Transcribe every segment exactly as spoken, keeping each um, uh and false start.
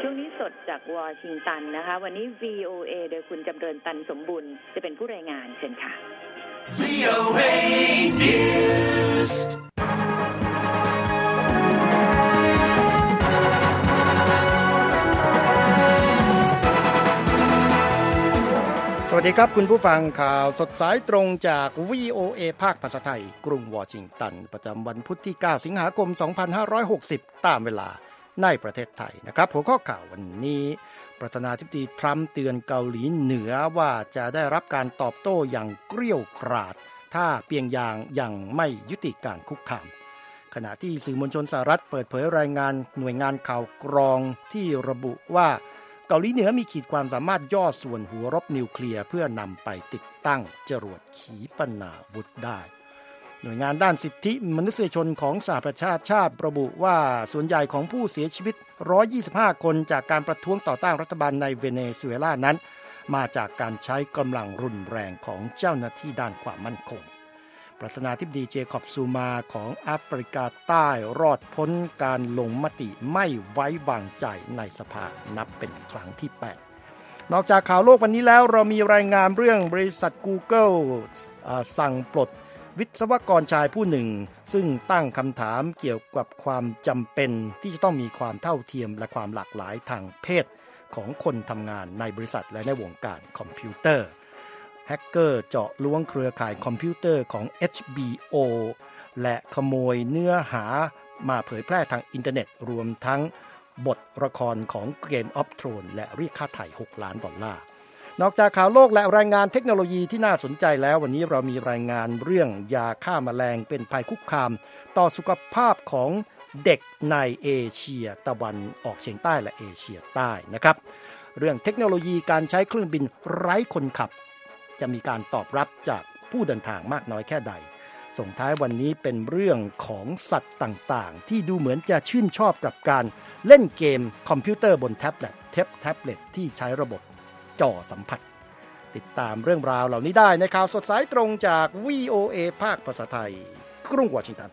ช่วงนี้สดจากวอชิงตันนะคะวันนี้ วี โอ เอ โดยคุณจำเริญตันสมบุญจะเป็นผู้รายงานเชิญค่ะ วี โอ เอ News สวัสดีครับคุณผู้ฟังข่าวสดสายตรงจาก วี โอ เอ ภาคภาษาไทยกรุงวอชิงตันประจำวันพุธที่เก้าสิงหาคมสองพันห้าร้อยหกสิบตามเวลาในประเทศไทยนะครับหัวข้อข่าววันนี้ประธานาธิบดีทรัมป์เตือนเกาหลีเหนือว่าจะได้รับการตอบโต้อย่างเกรี้ยวกราดถ้าเปียงยางยังไม่ยุติการคุกคามขณะที่สื่อมวลชนสหรัฐเปิดเผยรายงานหน่วยงานข่าวกรองที่ระบุว่าเกาหลีเหนือมีขีดความสามารถย่อส่วนหัวรบนิวเคลียร์เพื่อนำไปติดตั้งจรวดขีปนาวุธได้หน่วยงานด้านสิทธิมนุษยชนของสหประชาชาติระบุว่าส่วนใหญ่ของผู้เสียชีวิตหนึ่งร้อยยี่สิบห้าคนจากการประท้วงต่อต้านรัฐบาลในเวเนซุเอลานั้นมาจากการใช้กำลังรุนแรงของเจ้าหน้าที่ด้านความมั่นคงประธานาธิบดีเจคอบซูมาของแอฟริกาใต้รอดพ้นการลงมติไม่ไว้วางใจในสภานับเป็นครั้งที่แปดนอกจากข่าวโลกวันนี้แล้วเรามีรายงานเรื่องบริษัท Google สั่งปลดวิศวกรชายผู้หนึ่งซึ่งตั้งคำถามเกี่ยวกับความจำเป็นที่จะต้องมีความเท่าเทียมและความหลากหลายทางเพศของคนทำงานในบริษัทและในวงการคอมพิวเตอร์แฮกเกอร์เจาะล้วงเครือข่ายคอมพิวเตอร์ของ เอช บี โอ และขโมยเนื้อหามาเผยแพร่ทางอินเทอร์เน็ตรวมทั้งบทละครของ Game of Thrones และเรียกค่าไถ่หกล้านดอลลาร์นอกจากข่าวโลกและรายงานเทคโนโลยีที่น่าสนใจแล้ววันนี้เรามีรายงานเรื่องยาฆ่าแมลงเป็นภัยคุกคามต่อสุขภาพของเด็กในเอเชียตะวันออกเฉียงใต้และเอเชียใต้นะครับเรื่องเทคโนโลยีการใช้เครื่องบินไร้คนขับจะมีการตอบรับจากผู้เดินทางมากน้อยแค่ใดส่งท้ายวันนี้เป็นเรื่องของสัตว์ต่างๆที่ดูเหมือนจะชื่นชอบกับการเล่นเกมคอมพิวเตอร์บนแท็บเล็ตเทปแท็บเล็ตที่ใช้ระบบจอสัมผัสติดตามเรื่องราวเหล่านี้ได้ในข่าวสดสายตรงจาก วี โอ เอ ภาคภาษาไทยกรุงวอชิงตัน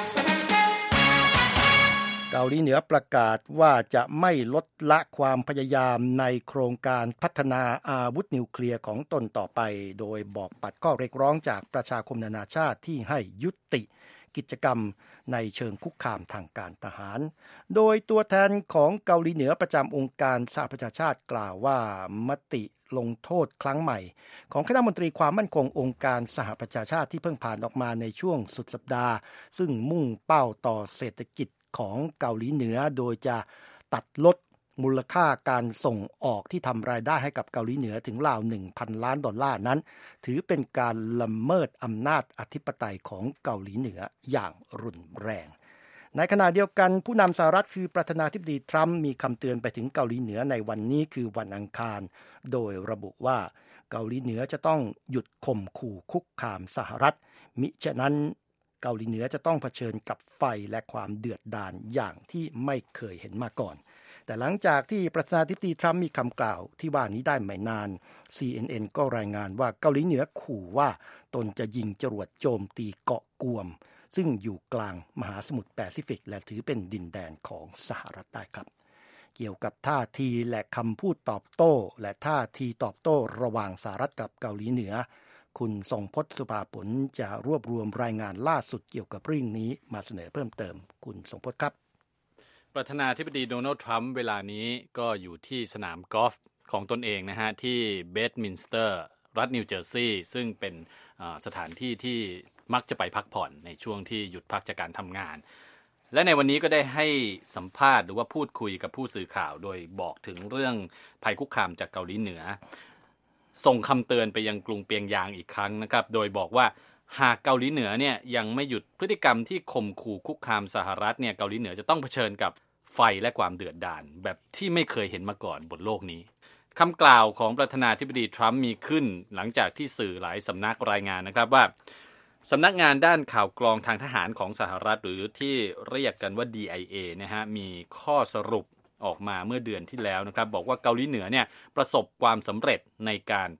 เกาหลีเหนือประกาศว่าจะไม่ลดละความพยายามในโครงการพัฒนาอาวุธนิวเคลียร์ของตนต่อไปโดยบอกปัดข้อเรียกร้องจากประชาคมนานาชาติที่ให้ยุติกิจกรรมในเชิงคุกคามทางการทหารโดยตัวแทนของเกาหลีเหนือประจำองค์การสหประชาชาติกล่าวว่ามติลงโทษครั้งใหม่ของคณะมนตรีความมั่นคงองค์การสหประชาชาติที่เพิ่งผ่านออกมาในช่วงสุดสัปดาห์ซึ่งมุ่งเป้าต่อเศรษฐกิจของเกาหลีเหนือโดยจะตัดลดมูลค่าการส่งออกที่ทำรายได้ให้กับเกาหลีเหนือถึงราว หนึ่งพัน ล้านดอลลาร์นั้นถือเป็นการละเมิดอำนาจอธิปไตยของเกาหลีเหนืออย่างรุนแรงในขณะเดียวกันผู้นำสหรัฐคือประธานาธิบดีทรัมป์มีคำเตือนไปถึงเกาหลีเหนือในวันนี้คือวันอังคารโดยระบุว่าเกาหลีเหนือจะต้องหยุดข่มขู่คุกคามสหรัฐมิฉะนั้นเกาหลีเหนือจะต้องเผชิญกับไฟและความเดือดดาลอย่างที่ไม่เคยเห็นมาก่อนแต่หลังจากที่ประธานาธิบดีทรัมป์มีคำกล่าวที่ว่านี้ได้ไม่นาน ซี เอ็น เอ็น ก็รายงานว่าเกาหลีเหนือขู่ว่าตนจะยิงจรวดโจมตีเกาะกวมซึ่งอยู่กลางมหาสมุทรแปซิฟิกและถือเป็นดินแดนของสหรัฐได้ครับเกี่ยวกับท่าทีและคำพูดตอบโต้และท่าทีตอบโต้ระหว่างสหรัฐกับเกาหลีเหนือคุณทรงพจน์สุภาผลจะรวบรวมรายงานล่าสุดเกี่ยวกับเรื่องนี้มาเสนอเพิ่มเติมคุณทรงพจน์ครับประธานาธิบดีโดนัลด์ทรัมป์เวลานี้ก็อยู่ที่สนามกอล์ฟของตนเองนะฮะที่เบธมินสเตอร์รัฐนิวเจอร์ซีย์ซึ่งเป็นสถานที่ที่มักจะไปพักผ่อนในช่วงที่หยุดพักจากการทำงานและในวันนี้ก็ได้ให้สัมภาษณ์หรือว่าพูดคุยกับผู้สื่อข่าวโดยบอกถึงเรื่องภัยคุกคามจากเกาหลีเหนือส่งคำเตือนไปยังกรุงเปียงยางอีกครั้งนะครับโดยบอกว่าหากเกาหลีเหนือเนี่ยยังไม่หยุดพฤติกรรมที่ข่มขู่คุกคามสหรัฐเนี่ยเกาหลีเหนือจะต้องเผชิญกับไฟและความเดือดดาลแบบที่ไม่เคยเห็นมาก่อนบนโลกนี้คำกล่าวของประธานาธิบดีทรัมป์มีขึ้นหลังจากที่สื่อหลายสำนักรายงานนะครับว่าสำนักงานด้านข่าวกรองทางทหารของสหรัฐหรือที่เรียกกันว่า ดี ไอ เอ นะฮะมีข้อสรุปออกมาเมื่อเดือนที่แล้วนะครับบอกว่าเกาหลีเหนือเนี่ยประสบความสำเร็จในการผลิต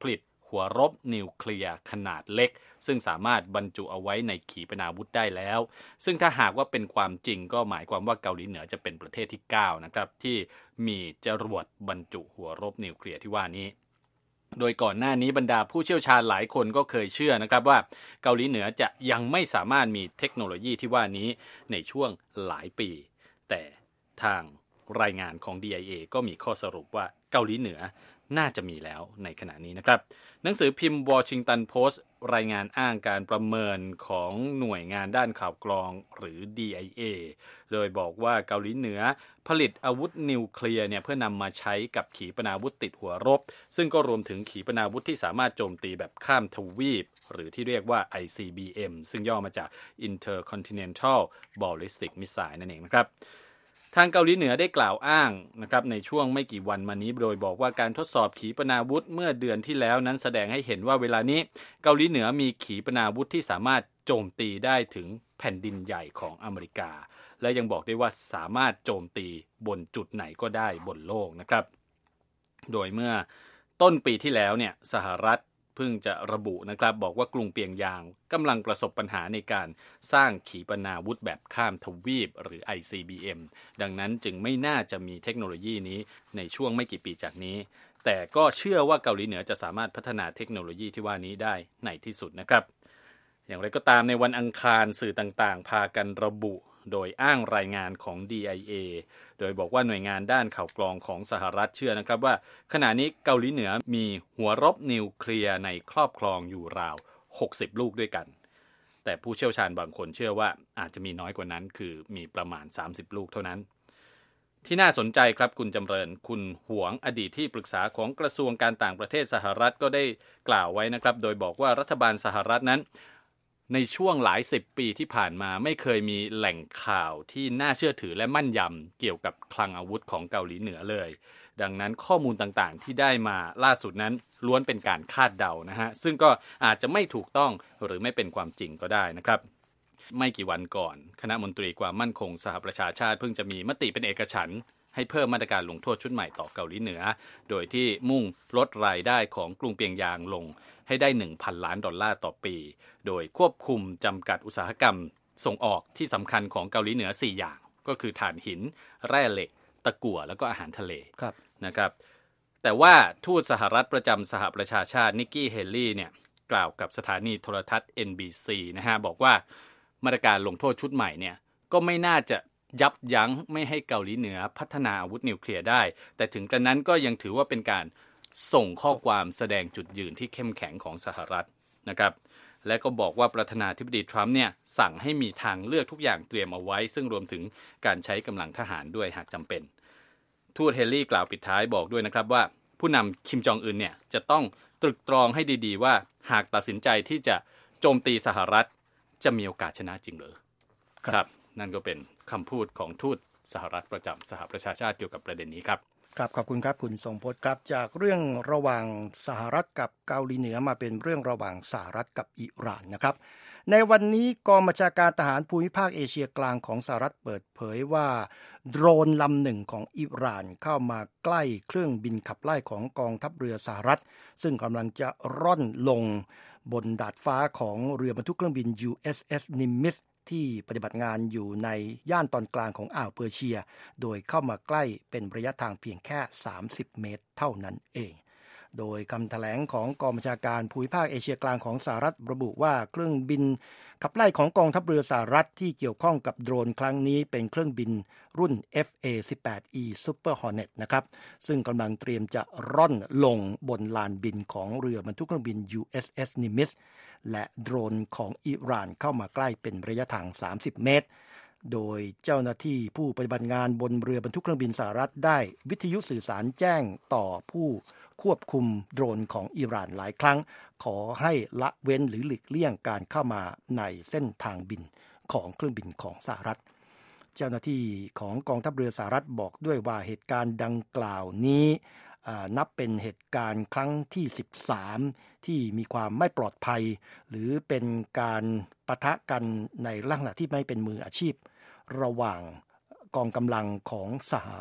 หัวรบนิวเคลียร์ขนาดเล็กซึ่งสามารถบรรจุเอาไว้ในขีปนาวุธได้แล้วซึ่งถ้าหากว่าเป็นความจริงก็หมายความว่าเกาหลีเหนือจะเป็นประเทศที่เก้านะครับที่มีจรวดบรรจุหัวรบนิวเคลียร์ที่ว่านี้โดยก่อนหน้านี้บรรดาผู้เชี่ยวชาญหลายคนก็เคยเชื่อนะครับว่าเกาหลีเหนือจะยังไม่สามารถมีเทคโนโลยีที่ว่านี้ในช่วงหลายปีแต่ทางรายงานของ ดี ไอ เอ ก็มีข้อสรุปว่าเกาหลีเหนือน่าจะมีแล้วในขณะนี้นะครับหนังสือพิมพ์ Washington Post รายงานอ้างการประเมินของหน่วยงานด้านข่าวกรองหรือ ดี ไอ เอ โดยบอกว่าเกาหลีเหนือผลิตอาวุธนิวเคลียร์เนี่ยเพื่อนำมาใช้กับขีปนาวุธติดหัวรบซึ่งก็รวมถึงขีปนาวุธที่สามารถโจมตีแบบข้ามทวีปหรือที่เรียกว่า ไอ ซี บี เอ็ม ซึ่งย่อมาจาก Intercontinental Ballistic Missile นั่นเองนะครับทางเกาหลีเหนือได้กล่าวอ้างนะครับในช่วงไม่กี่วันมานี้โดยบอกว่าการทดสอบขีปนาวุธเมื่อเดือนที่แล้วนั้นแสดงให้เห็นว่าเวลานี้เกาหลีเหนือมีขีปนาวุธที่สามารถโจมตีได้ถึงแผ่นดินใหญ่ของอเมริกาและยังบอกได้ว่าสามารถโจมตีบนจุดไหนก็ได้บนโลกนะครับโดยเมื่อต้นปีที่แล้วเนี่ยสหรัฐเพิ่งจะระบุนะครับบอกว่ากรุงเปียงยางกำลังประสบปัญหาในการสร้างขีปนาวุธแบบข้ามทวีปหรือ ไอ ซี บี เอ็ม ดังนั้นจึงไม่น่าจะมีเทคโนโลยีนี้ในช่วงไม่กี่ปีจากนี้แต่ก็เชื่อว่าเกาหลีเหนือจะสามารถพัฒนาเทคโนโลยีที่ว่านี้ได้ในที่สุดนะครับอย่างไรก็ตามในวันอังคารสื่อต่างๆพากันระบุโดยอ้างรายงานของ ดี ไอ เอ โดยบอกว่าหน่วยงานด้านข่าวกรองของสหรัฐเชื่อนะครับว่าขณะนี้เกาหลีเหนือมีหัวรบนิวเคลียร์ในครอบครองอยู่ราวหกสิบลูกด้วยกันแต่ผู้เชี่ยวชาญบางคนเชื่อว่าอาจจะมีน้อยกว่านั้นคือมีประมาณสามสิบลูกเท่านั้นที่น่าสนใจครับคุณจำเริญคุณหวงอดีตที่ปรึกษาของกระทรวงการต่างประเทศสหรัฐก็ได้กล่าวไว้นะครับโดยบอกว่ารัฐบาลสหรัฐนั้นในช่วงหลายสิบปีที่ผ่านมาไม่เคยมีแหล่งข่าวที่น่าเชื่อถือและมั่นยำเกี่ยวกับคลังอาวุธของเกาหลีเหนือเลยดังนั้นข้อมูลต่างๆที่ได้มาล่าสุดนั้นล้วนเป็นการคาดเดานะฮะซึ่งก็อาจจะไม่ถูกต้องหรือไม่เป็นความจริงก็ได้นะครับไม่กี่วันก่อนคณะมนตรีความมั่นคงสหประชาชาติเพิ่งจะมีมติเป็นเอกฉันท์ให้เพิ่มมาตรการลงโทษชุดใหม่ต่อเกาหลีเหนือโดยที่มุ่งลดรายได้ของกรุงเปียงยางลงให้ได้ หนึ่งพัน ล้านดอลลาร์ต่อปีโดยควบคุมจำกัดอุตสาหกรรมส่งออกที่สำคัญของเกาหลีเหนือสี่อย่างก็คือถ่านหินแร่เหล็กตะกั่วแล้วก็อาหารทะเลนะครับแต่ว่าทูตสหรัฐประจำสหประชาชาตินิกกี้เฮลลี่เนี่ยกล่าวกับสถานีโทรทัศน์ เอ็น บี ซี นะฮะบอกว่ามาตรการลงโทษชุดใหม่เนี่ยก็ไม่น่าจะยับยั้งไม่ให้เกาหลีเหนือพัฒนาอาวุธนิวเคลียร์ได้แต่ถึงกระนั้นก็ยังถือว่าเป็นการส่งข้อความแสดงจุดยืนที่เข้มแข็งของสหรัฐนะครับและก็บอกว่าประธานาธิบดีทรัมป์เนี่ยสั่งให้มีทางเลือกทุกอย่างเตรียมเอาไว้ซึ่งรวมถึงการใช้กำลังทหารด้วยหากจำเป็นทูตเฮลลี่กล่าวปิดท้ายบอกด้วยนะครับว่าผู้นำคิมจองอึนเนี่ยจะต้องตรึกตรองให้ดีๆว่าหากตัดสินใจที่จะโจมตีสหรัฐจะมีโอกาสชนะจริงหรือครับนั่นก็เป็นคำพูดของทูตสหรัฐประจำสหประชาชาติเกี่ยวกับประเด็นนี้ครับครับขอบคุณครับคุณทรงพจน์ครับจากเรื่องระหว่างสหรัฐกับเกาหลีเหนือมาเป็นเรื่องระหว่างสหรัฐกับอิหร่านนะครับในวันนี้กองบัญชาการทหารภูมิภาคเอเชียกลางของสหรัฐเปิดเผยว่าโดรนลำหนึ่งของอิหร่านเข้ามาใกล้เครื่องบินขับไล่ของกองทัพเรือสหรัฐซึ่งกำลังจะร่อนลงบนดาดฟ้าของเรือบรรทุกเครื่องบิน ยู เอส เอส Nimitz ที่ปฏิบัติงานอยู่ในย่านตอนกลางของอ่าวเปอร์เซียโดยเข้ามาใกล้เป็นระยะทางเพียงแค่สามสิบเมตรเท่านั้นเองโดยคำแถลงของกองบัญชาการภูมิภาคเอเชียกลางของสหรัฐระบุว่าเครื่องบินขับไล่ของกองทัพเรือสหรัฐที่เกี่ยวข้องกับโดรนครั้งนี้เป็นเครื่องบินรุ่น เอฟ เอ สิบแปด อี Super Hornet นะครับซึ่งกำลังเตรียมจะร่อนลงบนลานบินของเรือบรรทุกเครื่องบิน ยู เอส เอส Nimitz และโดรนของอิหร่านเข้ามาใกล้เป็นระยะทางสามสิบเมตรโดยเจ้าหน้าที่ผู้ปฏิบัติงานบนเรือบรรทุกเครื่องบินสหรัฐได้วิทยุสื่อสารแจ้งต่อผู้ควบคุมโดรนของอิหร่านหลายครั้งขอให้ละเว้นหรือหลีกเลี่ยงการเข้ามาในเส้นทางบินของเครื่องบินของสหรัฐเจ้าหน้าที่ของกองทัพเรือสหรัฐบอกด้วยว่าเหตุการณ์ดังกล่าวนี้นับเป็นเหตุการณ์ครั้งที่สิบสามที่มีความไม่ปลอดภัยหรือเป็นการปะทะกันในลักษณะที่ไม่เป็นมืออาชีพระหว่างกองกำลังของสหรัฐ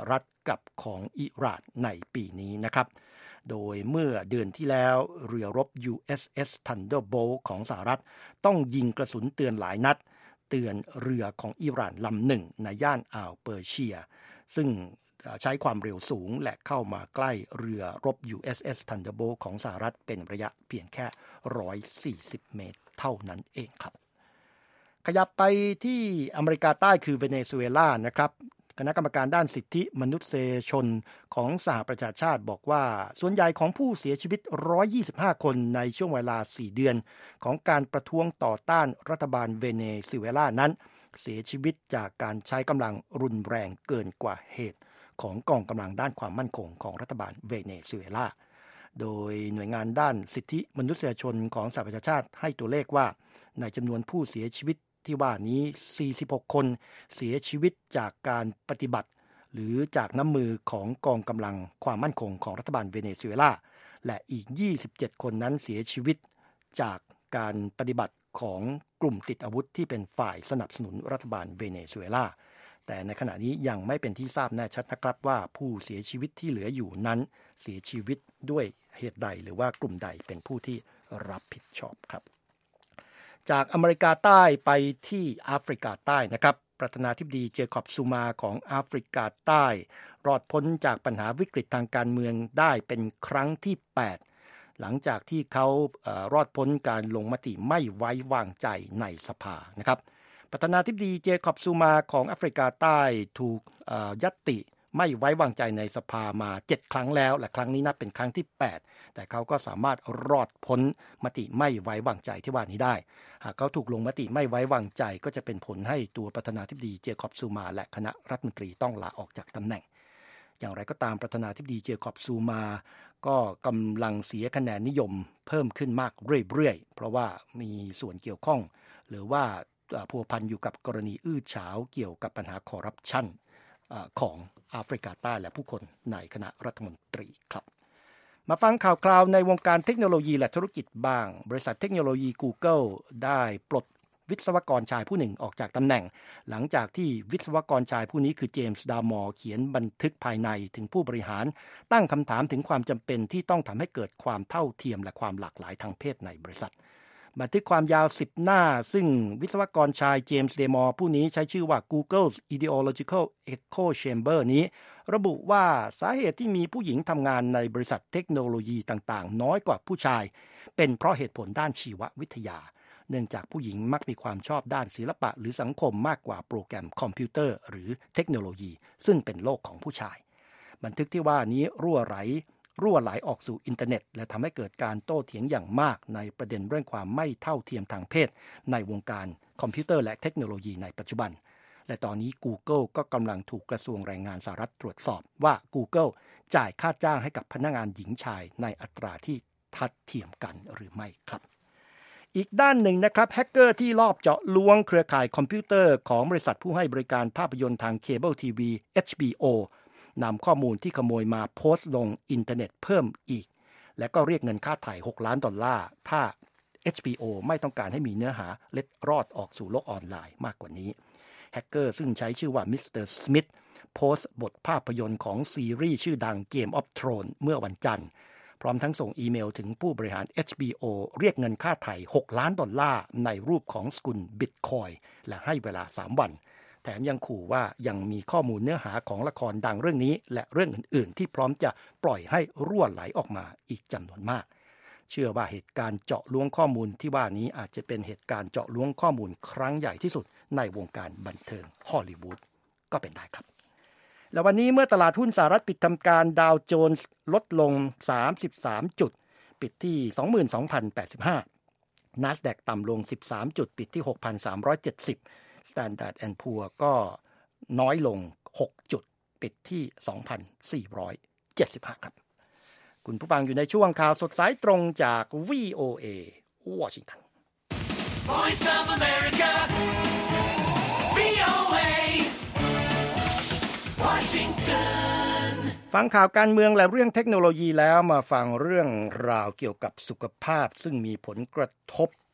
กับของอิหร่านในปีนี้นะครับโดยเมื่อเดือนที่แล้วเรือรบ ยู เอส เอส Thunderbolt ของสหรัฐต้องยิงกระสุนเตือนหลายนัดเตือนเรือของอิหร่านลำหนึ่งในย่านอ่าวเปอร์เซียซึ่งใช้ความเร็วสูงและเข้ามาใกล้เรือรบ ยู เอส เอส Thunderbolt ของสหรัฐเป็นระยะเพียงแค่หนึ่งร้อยสี่สิบเมตรเท่านั้นเองครับขยับไปที่อเมริกาใต้คือเวเนซุเอลานะครับคณะกรรมการด้านสิทธิมนุษยชนของสหประชาชาติบอกว่าส่วนใหญ่ของผู้เสียชีวิตหนึ่งร้อยยี่สิบห้าคนในช่วงเวลาสี่เดือนของการประท้วงต่อต้านรัฐบาลเวเนซุเอลานั้นเสียชีวิตจากการใช้กำลังรุนแรงเกินกว่าเหตุของกองกำลังด้านความมั่นคงของรัฐบาลเวเนซุเอลาโดยหน่วยงานด้านสิทธิมนุษยชนของสหประชาชาติให้ตัวเลขว่าในจำนวนผู้เสียชีวิตที่ว่านี้สี่สิบหกคนเสียชีวิตจากการปฏิบัติหรือจากน้ำมือของกองกำลังความมั่นคงของรัฐบาลเวเนซุเอลาและอีกยี่สิบเจ็ดคนนั้นเสียชีวิตจากการปฏิบัติของกลุ่มติดอาวุธที่เป็นฝ่ายสนับสนุนรัฐบาลเวเนซุเอลาแต่ในขณะนี้ยังไม่เป็นที่ทราบแน่ชัดนะครับว่าผู้เสียชีวิตที่เหลืออยู่นั้นเสียชีวิตด้วยเหตุใดหรือว่ากลุ่มใดเป็นผู้ที่รับผิดชอบครับจากอเมริกาใต้ไปที่แอฟริกาใต้นะครับประธานาธิบดีเจคอบซูมาของแอฟริกาใต้รอดพ้นจากปัญหาวิกฤตทางการเมืองได้เป็นครั้งที่แปดหลังจากที่เขาเอ่อรอดพ้นการลงมติไม่ไว้วางใจในสภานะครับประธานาธิบดีเจคอบซูมาของแอฟริกาใต้ถูกเอ่อญัตติไม่ไว้วางใจในสภามาเจ็ดครั้งแล้วและครั้งนี้นับเป็นครั้งที่แปดแต่เขาก็สามารถรอดพ้นมติไม่ไว้วางใจที่ว่านี้ได้หากเขาถูกลงมติไม่ไว้วางใจก็จะเป็นผลให้ตัวประธานาธิบดีเจคอบซูมาและคณะรัฐมนตรีต้องลาออกจากตำแหน่งอย่างไรก็ตามประธานาธิบดีเจคอบซูมาก็กำลังเสียคะแนนนิยมเพิ่มขึ้นมากเรื่อยๆเพราะว่ามีส่วนเกี่ยวข้องหรือว่าพัวพันอยู่กับกรณีอื้อฉาวเกี่ยวกับปัญหาคอร์รัปชันของแอฟริกาใต้และผู้คนในคณะรัฐมนตรีครับมาฟังข่าวคราวในวงการเทคโนโลยีและธุรกิจบ้างบริษัทเทคโนโลยี Google ได้ปลดวิศวกรชายผู้หนึ่งออกจากตำแหน่งหลังจากที่วิศวกรชายผู้นี้คือเจมส์ดามอร์เขียนบันทึกภายในถึงผู้บริหารตั้งคำถามถึงความจำเป็นที่ต้องทำให้เกิดความเท่าเทียมและความหลากหลายทางเพศในบริษัทบันทึกความยาวสิบหน้าซึ่งวิศวกรชายเจมส์เดมอร์ผู้นี้ใช้ชื่อว่า Google's Ideological Echo Chamber นี้ระบุว่าสาเหตุที่มีผู้หญิงทำงานในบริษัทเทคโนโลยีต่างๆน้อยกว่าผู้ชายเป็นเพราะเหตุผลด้านชีววิทยาเนื่องจากผู้หญิงมักมีความชอบด้านศิลปะหรือสังคมมากกว่าโปรแกรมคอมพิวเตอร์หรือเทคโนโลยีซึ่งเป็นโลกของผู้ชายบันทึกที่ว่านี้รั่วไหลรั่วไหลออกสู่อินเทอร์เน็ตและทำให้เกิดการโต้เถียงอย่างมากในประเด็นเรื่องความไม่เท่าเทียมทางเพศในวงการคอมพิวเตอร์และเทคโนโลยีในปัจจุบันและตอนนี้ Google ก็กำลังถูกกระทรวงแรงงานสหรัฐตรวจสอบว่า Google จ่ายค่าจ้างให้กับพนักงานหญิงชายในอัตราที่ทัดเทียมกันหรือไม่ครับอีกด้านหนึ่งนะครับแฮกเกอร์ที่ลอบเจาะล้วงเครือข่ายคอมพิวเตอร์ของบริษัทผู้ให้บริการภาพยนตร์ทางเคเบิลทีวี เอช บี โอ นำข้อมูลที่ขโมยมาโพสต์ลงอินเทอร์เน็ตเพิ่มอีกและก็เรียกเงินค่าไถ่หกล้านดอลลาร์ถ้า เอช บี โอ ไม่ต้องการให้มีเนื้อหาเล็ดรอดออกสู่โลกออนไลน์มากกว่านี้แฮกเกอร์ซึ่งใช้ชื่อว่ามิสเตอร์สมิธโพสต์บทภาพยนตร์ของซีรีส์ชื่อดัง Game of Thrones เมื่อวันจันทร์พร้อมทั้งส่งอีเมลถึงผู้บริหาร เอช บี โอ เรียกเงินค่าไถ่หกล้านดอลลาร์ในรูปของสกุลบิตคอยน์และให้เวลาสามวันแถมยังขู่ว่ายังมีข้อมูลเนื้อหาของละครดังเรื่องนี้และเรื่องอื่นๆที่พร้อมจะปล่อยให้รั่วไหลออกมาอีกจำนวนมากเชื่อว่าเหตุการณ์เจาะล้วงข้อมูลที่ว่านี้อาจจะเป็นเหตุการณ์เจาะล้วงข้อมูลครั้งใหญ่ที่สุดในวงการบันเทิงฮอลลีวูดก็เป็นได้ครับและวันนี้เมื่อตลาดหุ้นสหรัฐปิดทำการดาวโจนส์ลดลงสามสิบสามจุดปิดที่ สองหมื่นสองพันแปดสิบห้า NASDAQ ต่ำลงสิบสามจุดปิดที่ หกพันสามร้อยเจ็ดสิบ Standard แอนด์ Poor ก็น้อยลงหกจุดปิดที่ สองพันสี่ร้อยเจ็ดสิบห้า ครับคุณผู้ฟังอยู่ในช่วงข่าวสดสายตรงจาก วี โอ เอ วอชิงตัน Voice of America วี โอ เอ Washington ฟังข่าวการเมืองและเรื่องเทคโนโลยีแล้วมาฟังเรื่องราวเกี่ยวกับสุขภาพซึ่งมีผลกระทบ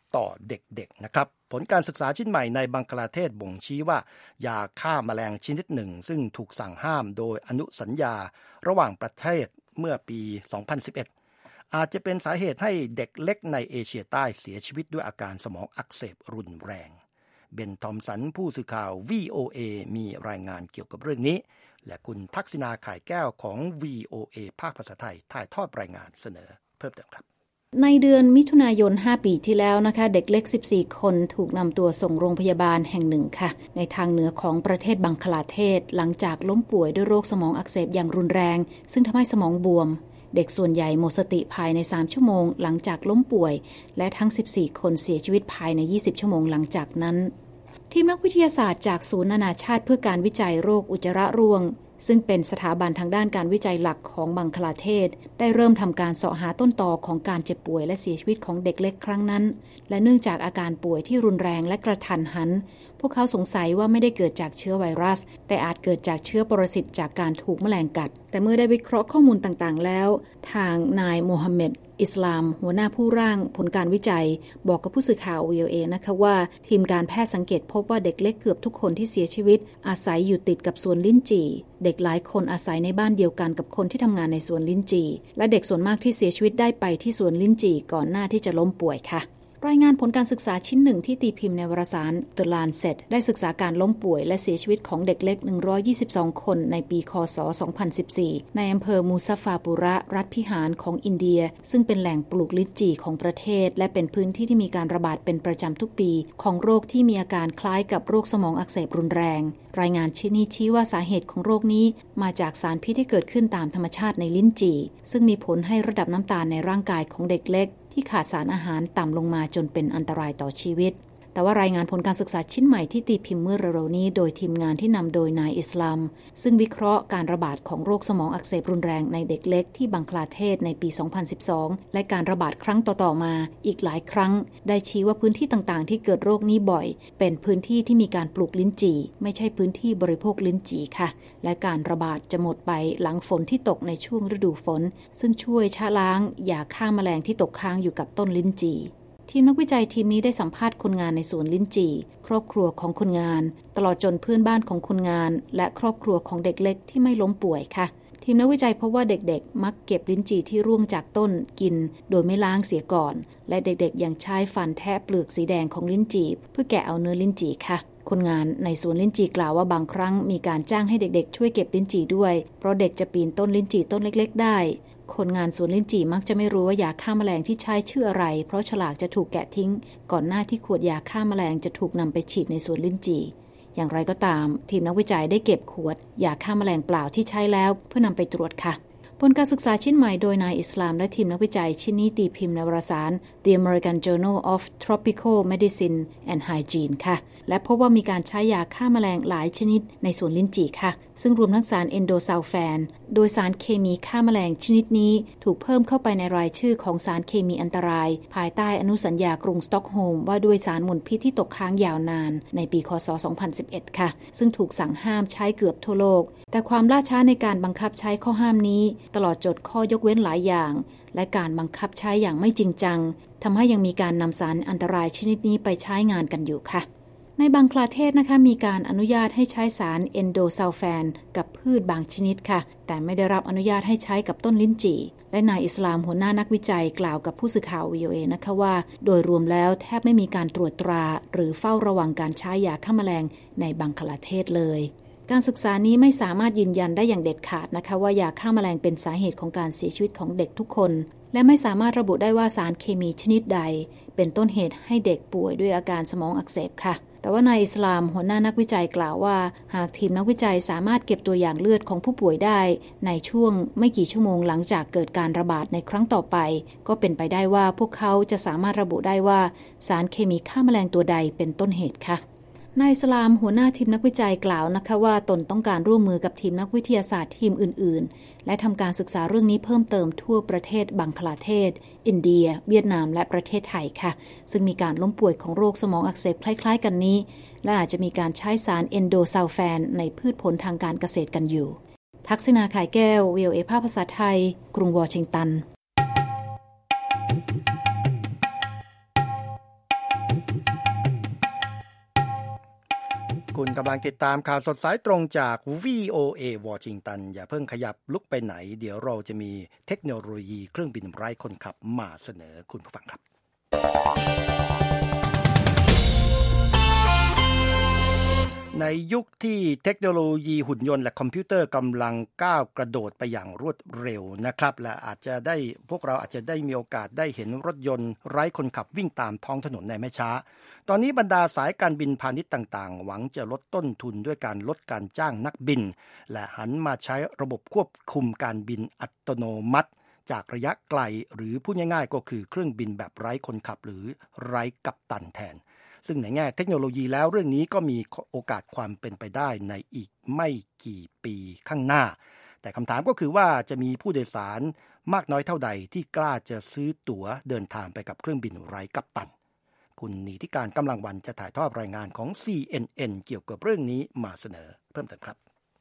ต่อเด็กๆนะครับผลการศึกษาชิ้นใหม่ในบังคลาเทศบ่งชี้ว่ายาฆ่าแมลงชนิดหนึ่งซึ่งถูกสั่งห้ามโดยอนุสัญญาระหว่างประเทศเมื่อปี สองพันสิบเอ็ด อาจจะเป็นสาเหตุให้เด็กเล็กในเอเชียใต้เสียชีวิตด้วยอาการสมองอักเสบรุนแรงเบนทอมสันผู้สื่อข่าว วี โอ เอ มีรายงานเกี่ยวกับเรื่องนี้และคุณทักษิณาข่ายแก้วของ วี โอ เอ ภาคภาษาไทยถ่ายทอดรายงานเสนอเพิ่มเติมครับในเดือนมิถุนายนห้าปีที่แล้วนะคะเด็กเล็กสิบสี่คนถูกนำตัวส่งโรงพยาบาลแห่งหนึ่งค่ะในทางเหนือของประเทศบังคลาเทศหลังจากล้มป่วยด้วยโรคสมองอักเสบอย่างรุนแรงซึ่งทำให้สมองบวมเด็กส่วนใหญ่หมดสติภายในสามชั่วโมงหลังจากล้มป่วยและทั้งสิบสี่คนเสียชีวิตภายในยี่สิบชั่วโมงหลังจากนั้นทีมนักวิทยาศาสตร์จากศูนย์นานาชาติเพื่อการวิจัยโรคอุจจาระร่วงซึ่งเป็นสถาบันทางด้านการวิจัยหลักของบังคลาเทศได้เริ่มทำการเสาะหาต้นตอของการเจ็บป่วยและเสียชีวิตของเด็กเล็กครั้งนั้นและเนื่องจากอาการป่วยที่รุนแรงและกระทันหันพวกเขาสงสัยว่าไม่ได้เกิดจากเชื้อไวรัสแต่อาจเกิดจากเชื้อปรสิตจากการถูกแมลงกัดแต่เมื่อได้วิเคราะห์ข้อมูลต่างๆแล้วทางนายโมฮัมเหม็ดอิสลามหัวหน้าผู้ร่างผลการวิจัยบอกกับผู้สื่อข่าว วี โอ เอ นะคะว่าทีมการแพทย์สังเกตพบว่าเด็กเล็กเกือบทุกคนที่เสียชีวิตอาศัยอยู่ติดกับสวนลิ้นจี่เด็กหลายคนอาศัยในบ้านเดียวกันกับคนที่ทำงานในสวนลิ้นจี่และเด็กส่วนมากที่เสียชีวิตได้ไปที่สวนลิ้นจี่ก่อนหน้าที่จะล้มป่วยค่ะรายงานผลการศึกษาชิ้นหนึ่งที่ตีพิมพ์ในวารสาร The Lancet ได้ศึกษาการล้มป่วยและเสียชีวิตของเด็กเล็กหนึ่งร้อยยี่สิบสองคนในปีค.ศ. สองพันสิบสี่ในอำเภอมูซัฟฟาปุระรัฐพิหารของอินเดียซึ่งเป็นแหล่งปลูกลิ้นจี่ของประเทศและเป็นพื้นที่ที่มีการระบาดเป็นประจำทุกปีของโรคที่มีอาการคล้ายกับโรคสมองอักเสบรุนแรงรายงานชิ้นนี้ชี้ว่าสาเหตุของโรคนี้มาจากสารพิษที่เกิดขึ้นตามธรรมชาติในลิ้นจี่ซึ่งมีผลให้ระดับน้ำตาลในร่างกายของเด็กเล็กที่ขาดสารอาหารต่ำลงมาจนเป็นอันตรายต่อชีวิตแต่ว่ารายงานผลการศึกษาชิ้นใหม่ที่ตีพิมพ์เมื่อเร็วๆนี้โดยทีมงานที่นำโดยนายอิสลามซึ่งวิเคราะห์การระบาดของโรคสมองอักเสบรุนแรงในเด็กเล็กที่บังคลาเทศในปี สองพันสิบสองและการระบาดครั้งต่อๆมาอีกหลายครั้งได้ชี้ว่าพื้นที่ต่างๆที่เกิดโรคนี้บ่อยเป็นพื้นที่ที่มีการปลูกลิ้นจี่ไม่ใช่พื้นที่บริโภคลิ้นจี่ค่ะและการระบาดจะหมดไปหลังฝนที่ตกในช่วงฤดูฝนซึ่งช่วยชะล้างยาฆ่าแมลงที่ตกค้างอยู่กับต้นลิ้นจี่ทีมนักวิจัยทีมนี้ได้สัมภาษณ์คนงานในสวนลิ้นจี่ครอบครัวของคนงานตลอดจนเพื่อนบ้านของคนงานและครอบครัวของเด็กเล็กที่ไม่ล้มป่วยค่ะทีมนักวิจัยพบว่าเด็กๆมักเก็บลิ้นจี่ที่ร่วงจากต้นกินโดยไม่ล้างเสียก่อนและเด็กๆยังใช้ฟันแทะเปลือกสีแดงของลิ้นจี่เพื่อแกะเอาเนื้อลิ้นจี่ค่ะคนงานในสวนลิ้นจี่กล่าวว่าบางครั้งมีการจ้างให้เด็กๆช่วยเก็บลิ้นจี่ด้วยเพราะเด็กจะปีนต้นลิ้นจี่ต้นเล็กๆได้คนงานสวนลิ้นจี่มักจะไม่รู้ว่ายาฆ่าแมลงที่ใช้ชื่ออะไรเพราะฉลากจะถูกแกะทิ้งก่อนหน้าที่ขวดยาฆ่าแมลงจะถูกนำไปฉีดในสวนลิ้นจี่อย่างไรก็ตามทีมนักวิจัยได้เก็บขวดยาฆ่าแมลงเปล่าที่ใช้แล้วเพื่อนำไปตรวจค่ะผลการศึกษาชิ้นใหม่โดยนายอิสลามและทีมนักวิจัยชิ้นนี้ตีพิมพ์ในวารสาร The American Journal of Tropical Medicine and Hygiene ค่ะและพบว่ามีการใช้ยาฆ่าแมลงหลายชนิดในสวนลิ้นจี่ค่ะซึ่งรวมทั้งสารเอนโดซัลแฟนโดยสารเคมีฆ่าแมลงชนิดนี้ถูกเพิ่มเข้าไปในรายชื่อของสารเคมีอันตรายภายใต้อนุสัญญากรุงสต็อกโฮล์มว่าด้วยสารมลพิษที่ตกค้างยาวนานในปีค.ศ. สองพันสิบเอ็ดค่ะซึ่งถูกสั่งห้ามใช้เกือบทั่วโลกแต่ความล่าช้าในการบังคับใช้ข้อห้ามนี้ตลอดจนข้อยกเว้นหลายอย่างและการบังคับใช้อย่างไม่จริงจังทำให้ยังมีการนำสารอันตรายชนิดนี้ไปใช้งานกันอยู่ค่ะในบังคลาเทศนะคะมีการอนุญาตให้ใช้สารเอนโดซัลแฟนกับพืชบางชนิดค่ะแต่ไม่ได้รับอนุญาตให้ใช้กับต้นลิ้นจี่และนายอิสลามหัวหน้านักวิจัยกล่าวกับผู้สื่อข่าว วี โอ เอ นะคะว่าโดยรวมแล้วแทบไม่มีการตรวจตราหรือเฝ้าระวังการใช้ยาฆ่าแมลงในบังคลาเทศเลยการศึกษานี้ไม่สามารถยืนยันได้อย่างเด็ดขาดนะคะว่ายาฆ่าแมลงเป็นสาเหตุของการเสียชีวิตของเด็กทุกคนและไม่สามารถระบุได้ว่าสารเคมีชนิดใดเป็นต้นเหตุให้เด็กป่วยด้วยอาการสมองอักเสบค่ะแต่ว่านายอิสลามหัวหน้านักวิจัยกล่าวว่าหากทีมนักวิจัยสามารถเก็บตัวอย่างเลือดของผู้ป่วยได้ในช่วงไม่กี่ชั่วโมงหลังจากเกิดการระบาดในครั้งต่อไปก็เป็นไปได้ว่าพวกเขาจะสามารถระบุได้ว่าสารเคมีฆ่าแมลงตัวใดเป็นต้นเหตุค่ะนายอิสลามหัวหน้าทีมนักวิจัยกล่าวนะคะว่าตนต้องการร่วมมือกับทีมนักวิทยาศาสตร์ทีมอื่นๆและทำการศึกษาเรื่องนี้เพิ่มเติมทั่วประเทศบังคลาเทศอินเดียเวียดนามและประเทศไทยค่ะซึ่งมีการล้มป่วยของโรคสมองอักเสบคล้ายๆกันนี้และอาจจะมีการใช้สารเอนโดซัลแฟนในพืชผลทางการเกษตรกันอยู่ทักษิณาข่ายแก้ว วี โอ เอ ภาคภาษาไทยกรุงวอชิงตันกำลังติดตามข่าวสดสายตรงจาก วี โอ เอ Washington อย่าเพิ่งขยับลุกไปไหนเดี๋ยวเราจะมีเทคโนโลยีเครื่องบินไร้คนขับมาเสนอคุณผู้ฟังครับในยุคที่เทคโนโลยีหุ่นยนต์และคอมพิวเตอร์กำลังก้าวกระโดดไปอย่างรวดเร็วนะครับและอาจจะได้พวกเราอาจจะได้มีโอกาสได้เห็นรถยนต์ไร้คนขับวิ่งตามท้องถนนในไม่ช้าตอนนี้บรรดาสายการบินพาณิชย์ต่างๆหวังจะลดต้นทุนด้วยการลดการจ้างนักบินและหันมาใช้ระบบควบคุมการบินอัตโนมัติจากระยะไกลหรือพูดง่ายๆก็คือเครื่องบินแบบไร้คนขับหรือไร้กัปตันแทนซึ่งในแง่เทคโนโลยีแล้วเรื่องนี้ก็มีโอกาสความเป็นไปได้ในอีกไม่กี่ปีข้างหน้าแต่คำถามก็คือว่าจะมีผู้โดยสารมากน้อยเท่าใดที่กล้าจะซื้อตั๋วเดินทางไปกับเครื่องบินไร้กัปตันคุณนิติการกำลังวันจะถ่ายทอดรายงานของ ซี เอ็น เอ็น เกี่ยวกับเรื่องนี้มาเสนอเพิ่มเติมครับ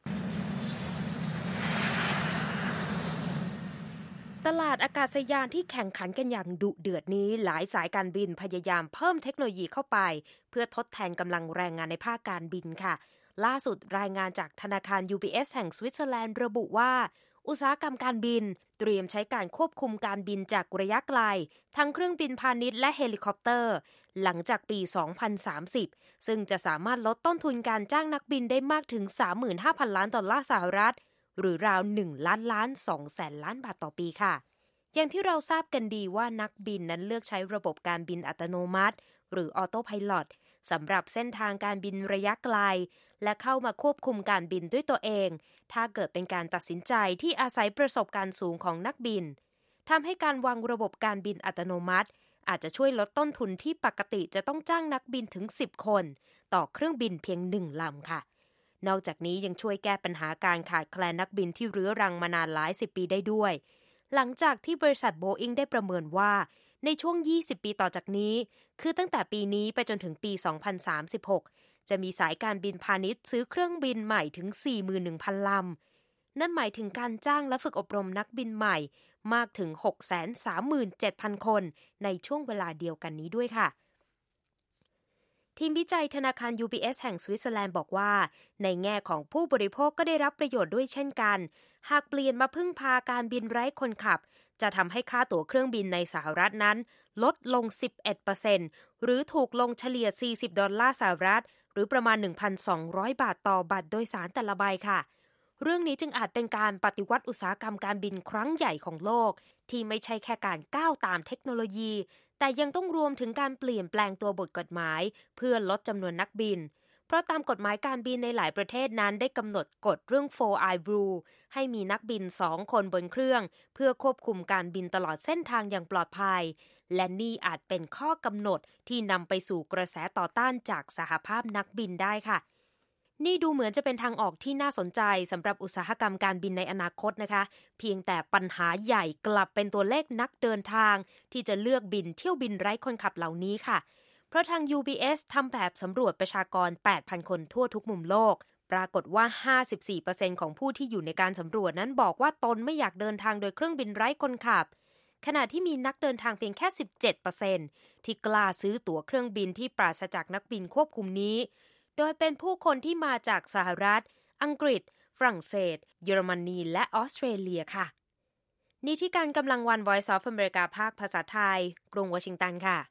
ตลาดอากาศยานที่แข่งขันกันอย่างดุเดือดนี้หลายสายการบินพยายามเพิ่มเทคโนโลยีเข้าไปเพื่อทดแทนกำลังแรงงานในภาคการบินค่ะล่าสุดรายงานจากธนาคาร ยู บี เอส แห่งสวิตเซอร์แลนด์ระบุว่าอุตสาหกรรมการบินเตรียมใช้การควบคุมการบินจากระยะไกลทั้งเครื่องบินพาณิชย์และเฮลิคอปเตอร์หลังจากปี สองพันสามสิบ ซึ่งจะสามารถลดต้นทุนการจ้างนักบินได้มากถึง สามหมื่นห้าพัน ล้านดอลลาร์สหรัฐหรือราว หนึ่ง ล้านล้าน สองแสน ล้านบาทต่อปีค่ะอย่างที่เราทราบกันดีว่านักบินนั้นเลือกใช้ระบบการบินอัตโนมัติหรือออโต้ไพลอตสำหรับเส้นทางการบินระยะไกลและเข้ามาควบคุมการบินด้วยตัวเองถ้าเกิดเป็นการตัดสินใจที่อาศัยประสบการณ์สูงของนักบินทำให้การวางระบบการบินอัตโนมัติอาจจะช่วยลดต้นทุนที่ปกติจะต้องจ้างนักบินถึงสิบคนต่อเครื่องบินเพียงหนึ่งลำค่ะนอกจากนี้ยังช่วยแก้ปัญหาการขาดแคลนนักบินที่เรื้อรังมานานหลายสิบปีได้ด้วยหลังจากที่บริษัท Boeing ได้ประเมินว่าในช่วงยี่สิบปีต่อจากนี้คือตั้งแต่ปีนี้ไปจนถึงปีสองพันสามสิบหกจะมีสายการบินพาณิชย์ซื้อเครื่องบินใหม่ถึง สี่หมื่นหนึ่งพัน ลำนั่นหมายถึงการจ้างและฝึกอบรมนักบินใหม่มากถึง หกแสนสามหมื่นเจ็ดพัน คนในช่วงเวลาเดียวกันนี้ด้วยค่ะทีมวิจัยธนาคาร ยู บี เอส แห่งสวิตเซอร์แลนด์บอกว่าในแง่ของผู้บริโภคก็ได้รับประโยชน์ด้วยเช่นกันหากเปลี่ยนมาพึ่งพาการบินไร้คนขับจะทำให้ค่าตั๋วเครื่องบินในสหรัฐนั้นลดลง สิบเอ็ดเปอร์เซ็นต์ หรือถูกลงเฉลี่ยสี่สิบดอลลาร์สหรัฐหรือประมาณ หนึ่งพันสองร้อย บาทต่อบัตรโดยสารแต่ละใบค่ะเรื่องนี้จึงอาจเป็นการปฏิวัติอุตสาหกรรมการบินครั้งใหญ่ของโลกที่ไม่ใช่แค่การก้าวตามเทคโนโลยีแต่ยังต้องรวมถึงการเปลี่ยนแปลงตัวบทกฎหมายเพื่อลดจำนวนนักบินเพราะตามกฎหมายการบินในหลายประเทศนั้นได้กำหนดกฎเรื่อง โฟร์ ไอ Rule ให้มีนักบินสองคนบนเครื่องเพื่อควบคุมการบินตลอดเส้นทางอย่างปลอดภัยและนี่อาจเป็นข้อกำหนดที่นำไปสู่กระแสต่อต้านจากสหภาพนักบินได้ค่ะนี่ดูเหมือนจะเป็นทางออกที่น่าสนใจสำหรับอุตสาหกรรมการบินในอนาคตนะคะเพียงแต่ปัญหาใหญ่กลับเป็นตัวเลขนักเดินทางที่จะเลือกบินเที่ยวบินไร้คนขับเหล่านี้ค่ะเพราะทาง ยู บี เอส ทำแบบสำรวจประชากร แปดพัน คนทั่วทุกมุมโลกปรากฏว่า ห้าสิบสี่เปอร์เซ็นต์ ของผู้ที่อยู่ในการสำรวจนั้นบอกว่าตนไม่อยากเดินทางโดยเครื่องบินไร้คนขับขณะที่มีนักเดินทางเพียงแค่ สิบเจ็ดเปอร์เซ็นต์ ที่กล้าซื้อตั๋วเครื่องบินที่ปราศจากนักบินควบคุมนี้โดยเป็นผู้คนที่มาจากสหรัฐอังกฤษฝรั่งเศสเยอรมนีและออสเตรเลียค่ะนี่ที่การกำลังวัน Voice of America ภาคภาษาไทยกรุงวอชิงตันค่ะ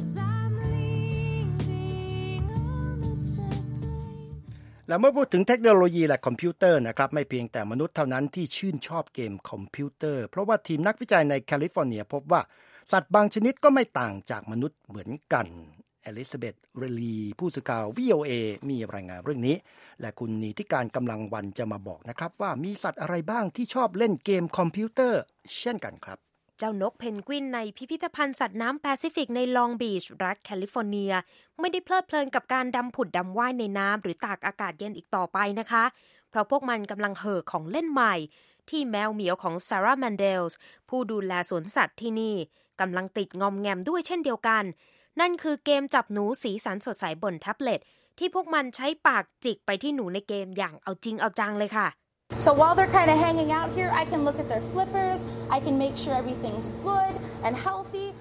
และเมื่อพูดถึงเทคโนโลยีและคอมพิวเตอร์นะครับไม่เพียงแต่มนุษย์เท่านั้นที่ชื่นชอบเกมคอมพิวเตอร์เพราะว่าทีมนักวิจัยในแคลิฟอร์เนียพบว่าสัตว์บางชนิดก็ไม่ต่างจากมนุษย์เหมือนกันเอลิซาเบธเรลีผู้สื่อข่าว วี โอ เอ มีรายงานเรื่องนี้และคุณนิติการกำลังวันจะมาบอกนะครับว่ามีสัตว์อะไรบ้างที่ชอบเล่นเกมคอมพิวเตอร์เช่นกันครับเจ้านกเพนกวินในพิพิธภัณฑ์สัตว์น้ำแปซิฟิกในลองบีชรัฐแคลิฟอร์เนียไม่ได้เพลิดเพลินกับการดำผุดดำว่ายในน้ำหรือตากอากาศเย็นอีกต่อไปนะคะเพราะพวกมันกำลังเห่อของเล่นใหม่ที่แมวเหมียวของซาร่าแมนเดลส์ผู้ดูแลสวนสัตว์ที่นี่กำลังติดงอมแงมด้วยเช่นเดียวกันนั่นคือเกมจับหนูสีสันสดใสบนแท็บเล็ตที่พวกมันใช้ปากจิกไปที่หนูในเกมอย่างเอาจริงเอาจังเลยค่ะ So while they're kind of hanging out here, I can look at their flippers, I can make sure everything's good and healthy.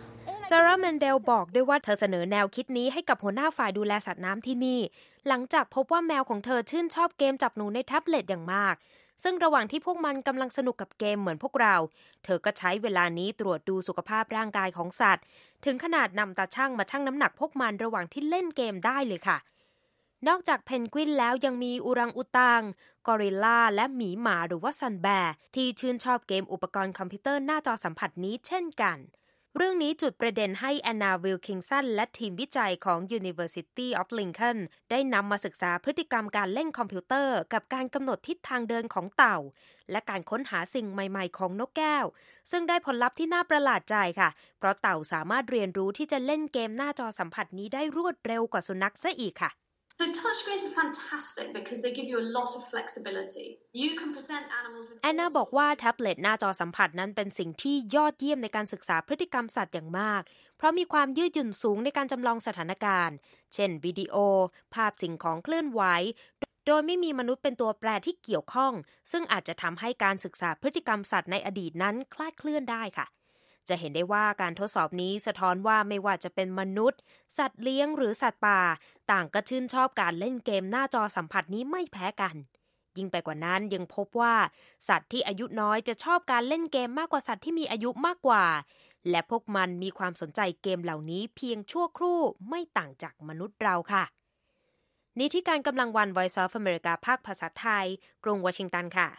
ซาร่าแมนเดลบอกด้วยว่าเธอเสนอแนวคิดนี้ให้กับหัวหน้าฝ่ายดูแลสัตว์น้ำที่นี่หลังจากพบว่าแมวของเธอชื่นชอบเกมจับหนูในแท็บเล็ตอย่างมากซึ่งระหว่างที่พวกมันกำลังสนุกกับเกมเหมือนพวกเราเธอก็ใช้เวลานี้ตรวจดูสุขภาพร่างกายของสัตว์ถึงขนาดนำตาชั่งมาชั่งน้ำหนักพวกมันระหว่างที่เล่นเกมได้เลยค่ะนอกจากเพนกวินแล้วยังมีอูรังอุตังกอริลลาและหมีหมาหรือว่าซันแบร์ที่ชื่นชอบเกมอุปกรณ์คอมพิวเตอร์หน้าจอสัมผัสนี้เช่นกันเรื่องนี้จุดประเด็นให้แอนนา วิลคิงสันและทีมวิจัยของ University of Lincoln ได้นำมาศึกษาพฤติกรรมการเล่นคอมพิวเตอร์กับการกำหนดทิศทางเดินของเต่าและการค้นหาสิ่งใหม่ๆของนกแก้วซึ่งได้ผลลัพธ์ที่น่าประหลาดใจค่ะเพราะเต่าสามารถเรียนรู้ที่จะเล่นเกมหน้าจอสัมผัสนี้ได้รวดเร็วกว่าสุนัขซะอีกค่ะ So touchscreens are fantastic because they give you a lot of flexibility. You can present animals with แอนนาบอกว่าแท็บเล็ตหน้าจอสัมผัสนั้นเป็นสิ่งที่ยอดเยี่ยมในการศึกษาพฤติกรรมสัตว์อย่างมากเพราะมีความยืดหยุ่นสูงในการจำลองสถานการณ์เช่นวิดีโอภาพสิ่งของเคลื่อนไหวโดยไม่มีมนุษย์เป็นตัวแปรที่เกี่ยวข้องซึ่งอาจจะทำให้การศึกษาพฤติกรรมสัตว์ในอดีตนั้นคลาดเคลื่อนได้ค่ะจะเห็นได้ว่าการทดสอบนี้สะท้อนว่าไม่ว่าจะเป็นมนุษย์สัตว์เลี้ยงหรือสัตว์ป่าต่างก็ชื่นชอบการเล่นเกมหน้าจอสัมผัสนี้ไม่แพ้กันยิ่งไปกว่านั้นยังพบว่าสัตว์ที่อายุน้อยจะชอบการเล่นเกมมากกว่าสัตว์ที่มีอายุมากกว่าและพวกมันมีความสนใจเกมเหล่านี้เพียงชั่วครู่ไม่ต่างจากมนุษย์เราค่ะนิธิการกำลังวัน Voice of America ภาคภาษาไทยกรุงวอชิงตันค่ะ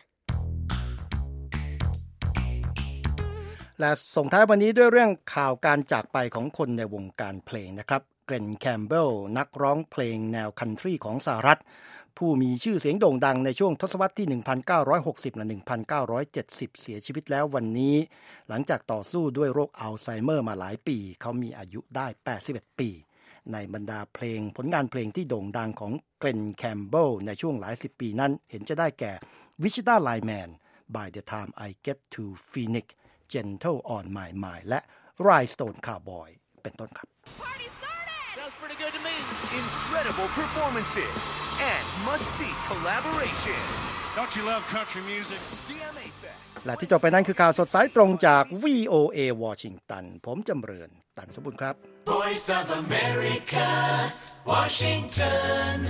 และส่งท้ายวันนี้ด้วยเรื่องข่าวการจากไปของคนในวงการเพลงนะครับเกรนแคมเบลนักร้องเพลงแนวคันทรีของสหรัฐผู้มีชื่อเสียงโด่งดังในช่วงทศวรรษที่ หนึ่งพันเก้าร้อยหกสิบ และ หนึ่งพันเก้าร้อยเจ็ดสิบ เสียชีวิตแล้ววันนี้หลังจากต่อสู้ด้วยโรคอัลไซเมอร์มาหลายปีเขามีอายุได้แปดสิบเอ็ดปีในบรรดาเพลงผลงานเพลงที่โด่งดังของเกรนแคมเบลในช่วงหลายสิบปีนั้นเห็นจะได้แก่ Wichita Lineman By the Time I Get to Phoenix Gentle on My Mind และ Rhinestone Cowboy เป็นต้นครับ Sounds pretty good to me. Incredible performances and must-see collaborations. Don't you love country music? ซี เอ็ม เอ Fest และที่จบไปนั้นคือข่าวสดสายตรงจาก วี โอ เอ Washington ผมจำเริญตันสมบูรณ์ครับ Voice of America, Washington.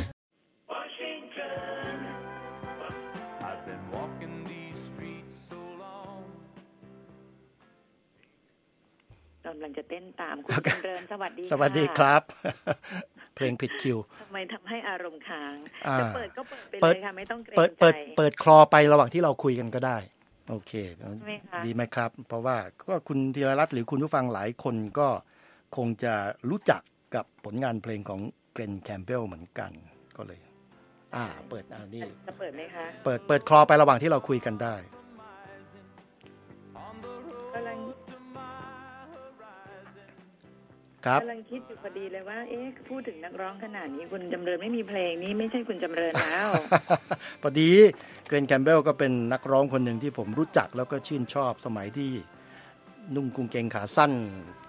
กำลังจะเต้นตามคุณจำเริญสวัสดีสวัสดีครับเพลงผิดคิวทำไมทำให้อารมณ์ค้างจะเปิดก็เปิดไปเลยค่ะไม่ต้องเกรงใจเปิดเปิดเปิดคลอไประหว่างที่เราคุยกันก็ได้โอเคดีไหมครับเพราะว่าก็คุณธีรรัตน์หรือคุณผู้ฟังหลายคนก็คงจะรู้จักกับผลงานเพลงของเกรนแคมเบลเหมือนกันก็เลยอ่าเปิดอ่านี่จะเปิดไหมคะเปิดเปิดคลอไประหว่างที่เราคุยกันได้กำลังคิดอยู่พอดีเลยว่าเอ๊ะพูดถึงนักร้องขนาดนี้คุณจำเริญไม่มีเพลงนี้ไม่ใช่คุณจำเริญแล้วพอดีเกรนแคมเบลก็เป็นนักร้องคนหนึ่งที่ผมรู้จักแล้วก็ชื่นชอบสมัยที่นุ่งกางเกงขาสั้น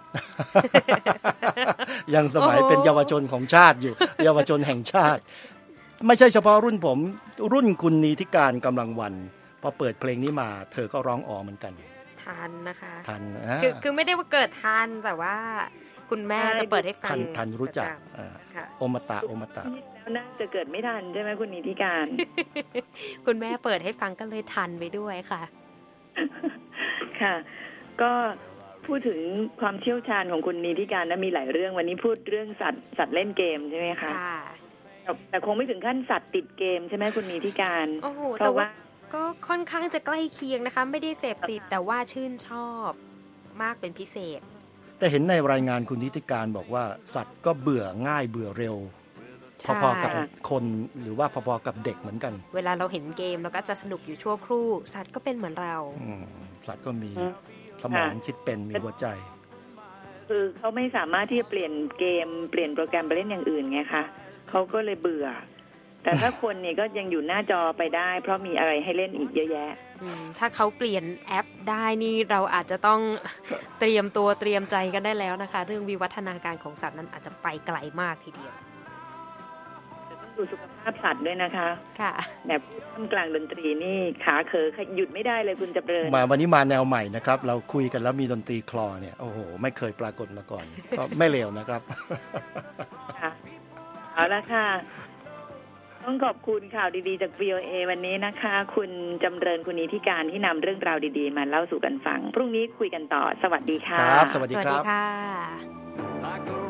ยังสมัยเป็นเยาวชนของชาติอยู่เยาวชนแห่งชาติไม่ใช่เฉพาะรุ่นผมรุ่นคุณนีธิการกำลังวันพอเปิดเพลงนี้มาเธอก็ร้องอ๋อเหมือนกันทันนะคะทันคือคือไม่ได้ว่าเกิดทันแต่ว่าคุณแม่จะเปิดให้ฟังทันทันรู้จักโอมตะโอมตะแล้วน่าจะเกิดไม่ทันใช่ไหมคุณนิติการคุณแม่เปิดให้ฟังก็เลยทันไปด้วยค่ะค่ะก็พูดถึงความเชี่ยวชาญของคุณนิติการนะมีหลายเรื่องวันนี้พูดเรื่องสัตว์สัตว์เล่นเกมใช่ไหมคะค่ะแต่คงไม่ถึงขั้นสัตว์ติดเกมใช่ไหมคุณนิติการเพราะว่าก็ค่อนข้างจะใกล้เคียงนะคะไม่ได้เสพติดแต่ว่าชื่นชอบมากเป็นพิเศษแต่เห็นในรายงานคุณนิติการบอกว่าสัตว์ก็เบื่อง่ายเบื่อเร็วพอๆกับคนหรือว่าพอๆกับเด็กเหมือนกันเวลาเราเห็นเกมเราก็จะสนุกอยู่ชั่วครู่สัตว์ก็เป็นเหมือนเราสัตว์ก็มีสมองคิดเป็นมีหัวใจคือเขาไม่สามารถที่จะเปลี่ยนเกมเปลี่ยนโปรแกรมไปเล่นอย่างอื่นไงคะเขาก็เลยเบื่อแต่ถ้าคนนี่ก็ยังอยู่หน้าจอไปได้เพราะมีอะไรให้เล่นอีกเยอะแยะถ้าเขาเปลี่ยนแอปได้นี่เราอาจจะต้องเตรียมตัวเตรียมใจกันได้แล้วนะคะเรื่องวิวัฒนาการของสัตว์นั้นอาจจะไปไกลมากทีเดียวแต่ต้องดูสุขภาพสัตว์ด้วยนะคะค่ะแบบท่ามกลางดนตรีนี่ขาเขอหยุดไม่ได้เลยคุณจำเริญมาวันนี้มาแนวใหม่นะครับเราคุยกันแล้วมีดนตรีคลอเนี่ยโอ้โหไม่เคยปรากฏมาก่อน ก็ไม่เลวนะครับค่ะเอาละค่ะต้องขอบคุณข่าวดีๆจาก วี โอ เอ วันนี้นะคะคุณจำเริญคุณนิธิการที่นำเรื่องราวดีๆมาเล่าสู่กันฟังพรุ่งนี้คุยกันต่อสวัสดีค่ะครับสวัสดีครับสวัสดีค่ะ